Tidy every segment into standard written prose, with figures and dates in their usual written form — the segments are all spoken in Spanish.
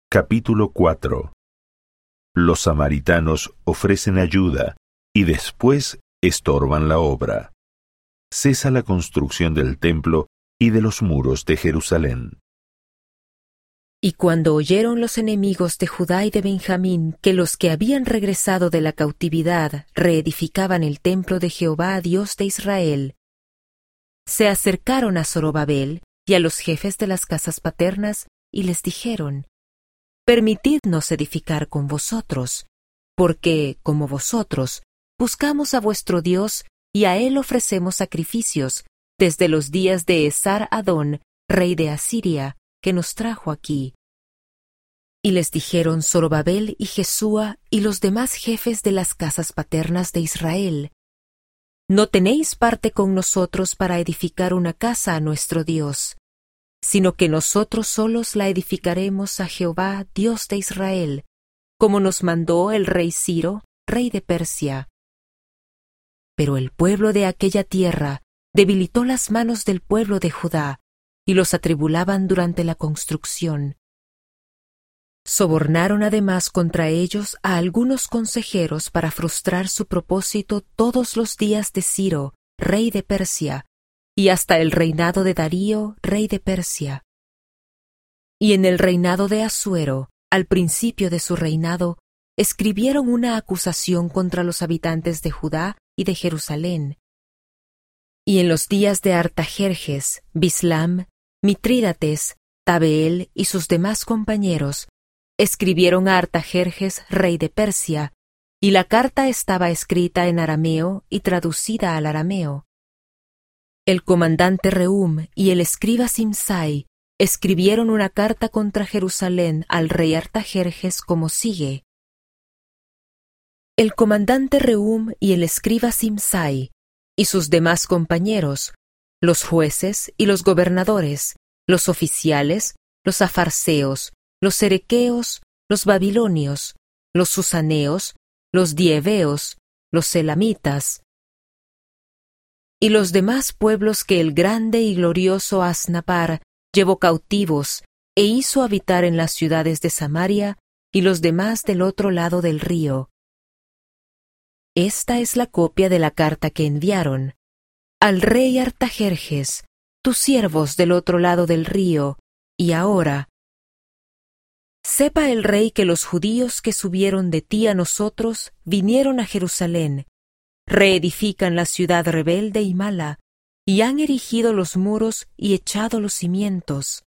Capítulo 4. Los samaritanos ofrecen ayuda y después estorban la obra. Cesa la construcción del templo y de los muros de Jerusalén. Y cuando oyeron los enemigos de Judá y de Benjamín que los que habían regresado de la cautividad reedificaban el templo de Jehová, Dios de Israel, se acercaron a Zorobabel y a los jefes de las casas paternas y les dijeron: Permitidnos edificar con vosotros, porque, como vosotros, buscamos a vuestro Dios y a él ofrecemos sacrificios desde los días de Esar-Adón, rey de Asiria, que nos trajo aquí. Y les dijeron Zorobabel y Jesúa y los demás jefes de las casas paternas de Israel: No tenéis parte con nosotros para edificar una casa a nuestro Dios, sino que nosotros solos la edificaremos a Jehová, Dios de Israel, como nos mandó el rey Ciro, rey de Persia. Pero el pueblo de aquella tierra debilitó las manos del pueblo de Judá, y los atribulaban durante la construcción. Sobornaron además contra ellos a algunos consejeros para frustrar su propósito todos los días de Ciro, rey de Persia, y hasta el reinado de Darío, rey de Persia. Y en el reinado de Asuero, al principio de su reinado, escribieron una acusación contra los habitantes de Judá y de Jerusalén. Y en los días de Artajerjes, Bislam, Mitrídates, Tabeel y sus demás compañeros escribieron a Artajerjes, rey de Persia, y la carta estaba escrita en arameo y traducida al arameo. El comandante Rehum y el escriba Simsai escribieron una carta contra Jerusalén al rey Artajerjes como sigue. El comandante Rehum y el escriba Simsai y sus demás compañeros, los jueces y los gobernadores, los oficiales, los afarseos, los erequeos, los babilonios, los susaneos, los dieveos, los elamitas, y los demás pueblos que el grande y glorioso Asnapar llevó cautivos e hizo habitar en las ciudades de Samaria y los demás del otro lado del río. Esta es la copia de la carta que enviaron: al rey Artajerjes, tus siervos del otro lado del río, y ahora, sepa el rey que los judíos que subieron de ti a nosotros vinieron a Jerusalén, reedifican la ciudad rebelde y mala, y han erigido los muros y echado los cimientos.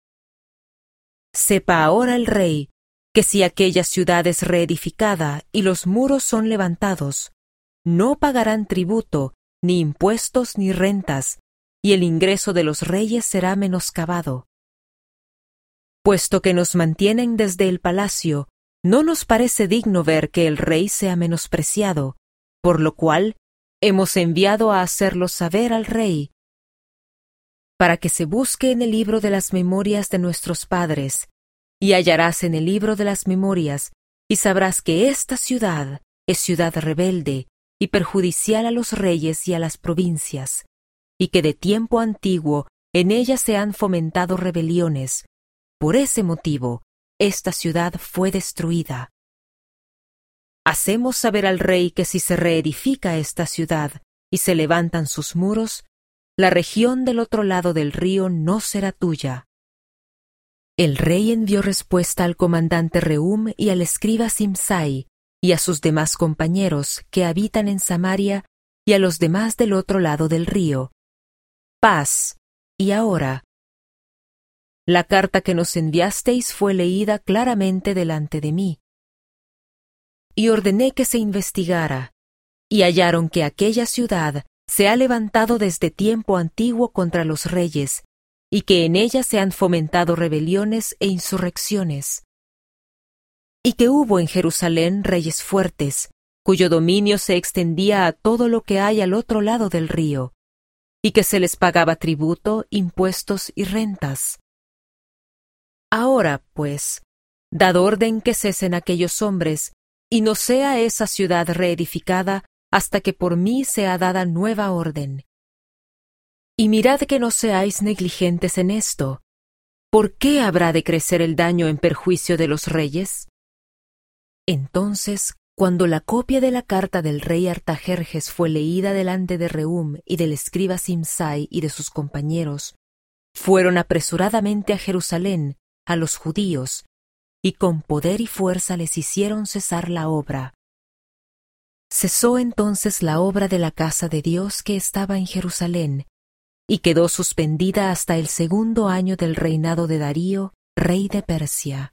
Sepa ahora el rey que si aquella ciudad es reedificada y los muros son levantados, no pagarán tributo, ni impuestos ni rentas, y el ingreso de los reyes será menoscabado. Puesto que nos mantienen desde el palacio, no nos parece digno ver que el rey sea menospreciado, por lo cual hemos enviado a hacerlo saber al rey, para que se busque en el libro de las memorias de nuestros padres, y hallarás en el libro de las memorias, y sabrás que esta ciudad es ciudad rebelde y perjudicial a los reyes y a las provincias, y que de tiempo antiguo en ella se han fomentado rebeliones. Por ese motivo, esta ciudad fue destruida. Hacemos saber al rey que si se reedifica esta ciudad y se levantan sus muros, la región del otro lado del río no será tuya. El rey envió respuesta al comandante Rehum y al escriba Simsai y a sus demás compañeros que habitan en Samaria y a los demás del otro lado del río: Paz. Y ahora, la carta que nos enviasteis fue leída claramente delante de mí. Y ordené que se investigara, y hallaron que aquella ciudad se ha levantado desde tiempo antiguo contra los reyes, y que en ella se han fomentado rebeliones e insurrecciones. Y que hubo en Jerusalén reyes fuertes, cuyo dominio se extendía a todo lo que hay al otro lado del río, y que se les pagaba tributo, impuestos y rentas. Ahora, pues, dad orden que cesen aquellos hombres, y no sea esa ciudad reedificada hasta que por mí sea dada nueva orden. Y mirad que no seáis negligentes en esto, ¿por qué habrá de crecer el daño en perjuicio de los reyes? Entonces, cuando la copia de la carta del rey Artajerjes fue leída delante de Rehum y del escriba Simsai y de sus compañeros, fueron apresuradamente a Jerusalén, a los judíos, y con poder y fuerza les hicieron cesar la obra. Cesó entonces la obra de la casa de Dios que estaba en Jerusalén, y quedó suspendida hasta el 2º año del reinado de Darío, rey de Persia.